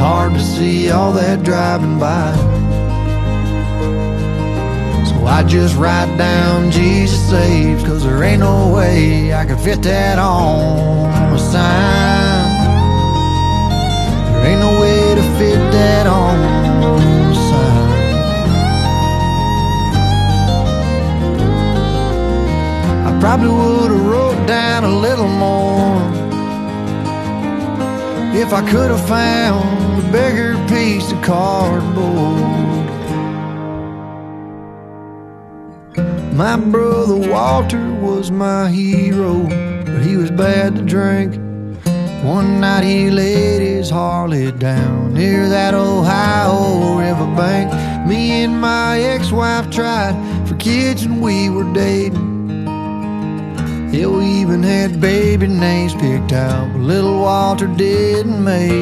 hard to see all that driving by. So I just write down Jesus saves, 'cause there ain't no way I could fit that on a sign. There ain't no way to fit that on a sign. I probably would've wrote down a little more if I could have found a bigger piece of cardboard. My brother Walter was my hero, but he was bad to drink. One night he laid his Harley down near that Ohio riverbank. Me and my ex-wife tried for kids and we were dating. Yeah, we even had baby names picked out, but little Walter didn't make